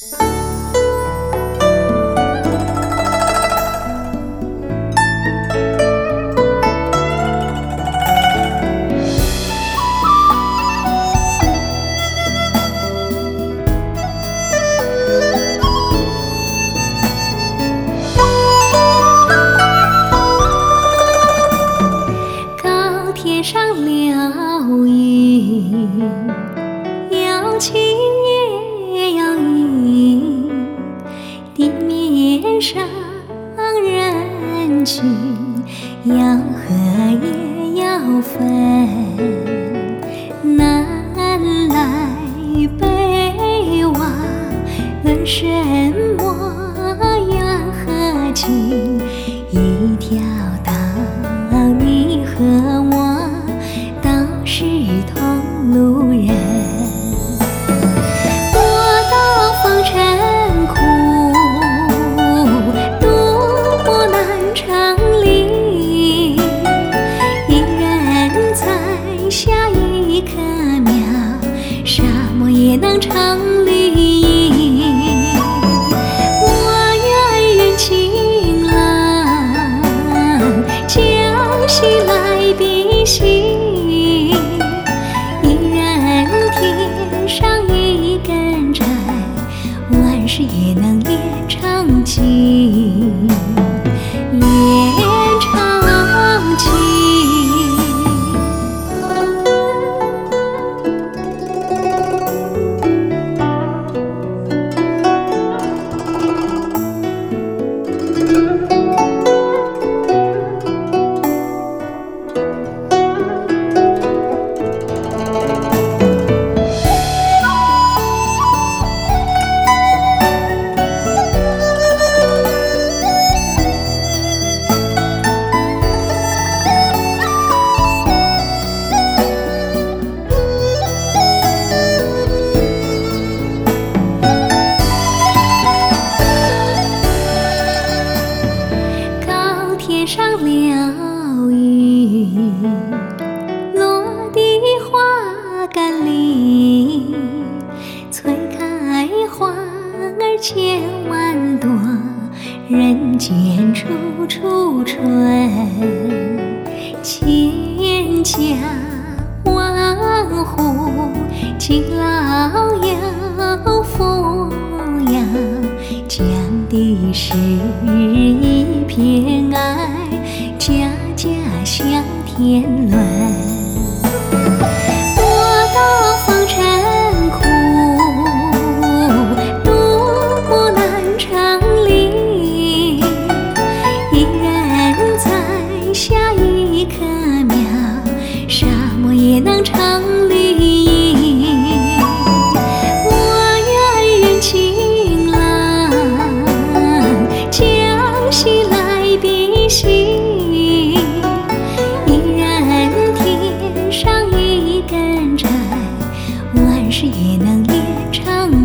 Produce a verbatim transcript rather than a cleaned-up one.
天上流云，要晴也要阴，地面上人群要合也要分，南来北往论什么缘何情，一条道你和我都是同路人。我道风尘苦，渡过南长岭，一人栽下一棵苗，沙漠也能成绿荫。我愿运晴朗，将喜来必行，一人添上一根柴，万事也能连成情，连成情。天上流云，落地花甘霖，催开花儿千万朵，人间处处春。千家万户，勤劳有福养，讲的是一片爱，家家享天伦。我道风尘苦，渡过南长岭，一人栽下一棵苗，沙漠也能成绿荫。我愿运晴朗，将喜来必行，一人添上一根柴，万事也能连成